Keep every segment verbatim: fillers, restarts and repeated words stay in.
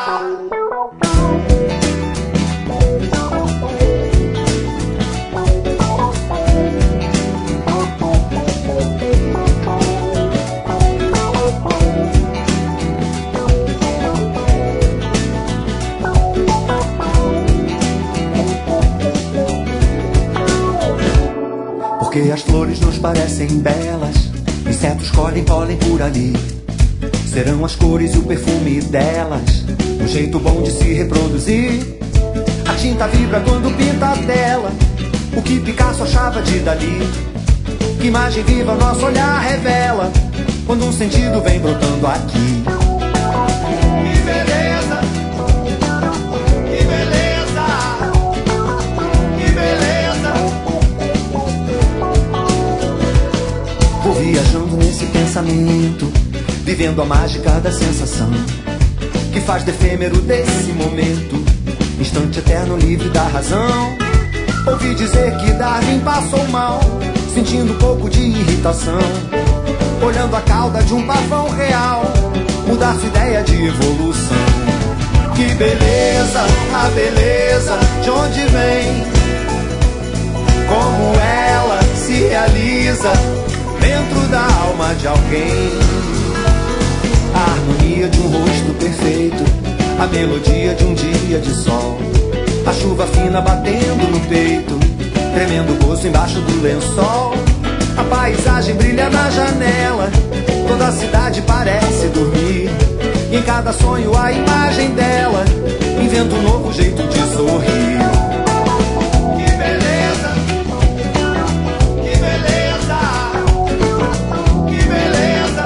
Porque as flores nos parecem belas, insetos colhem pólen por ali. Serão as cores e o perfume delas, um jeito bom de se reproduzir. A tinta vibra quando pinta a tela, o que Picasso achava de Dali. Que imagem viva nosso olhar revela, quando um sentido vem brotando aqui. Que beleza, que beleza, que beleza. Vou viajando nesse pensamento, vivendo a mágica da sensação que faz do efêmero desse momento instante eterno livre da razão. Ouvi dizer que Darwin passou mal, sentindo um pouco de irritação, olhando a cauda de um pavão real, mudar sua ideia de evolução. Que beleza, a beleza de onde vem, como ela se realiza dentro da alma de alguém. A harmonia de um rosto perfeito, a melodia de um dia de sol, a chuva fina batendo no peito, tremendo o gosto embaixo do lençol. A paisagem brilha na janela, toda a cidade parece dormir, e em cada sonho a imagem dela inventa um novo jeito de sorrir. Que beleza, que beleza, que beleza.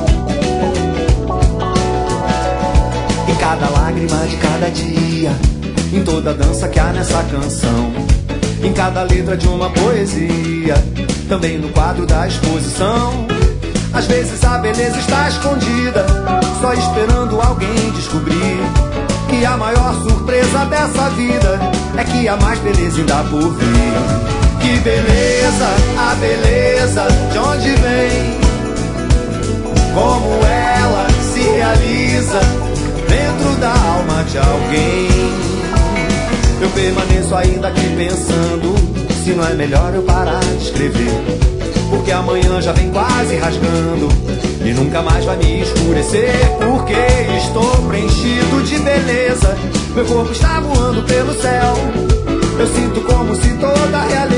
Em cada lágrima de cada dia, em toda a dança que há nessa canção, em cada letra de uma poesia, também no quadro da exposição. Às vezes a beleza está escondida, só esperando alguém descobrir que a maior surpresa dessa vida é que há mais beleza ainda por vir. Que beleza, a beleza de onde vem, como ela se realiza dentro da alma de alguém. Eu permaneço ainda aqui pensando se não é melhor eu parar de escrever, porque amanhã já vem quase rasgando e nunca mais vai me escurecer. Porque estou preenchido de beleza, meu corpo está voando pelo céu, eu sinto como se toda a realidade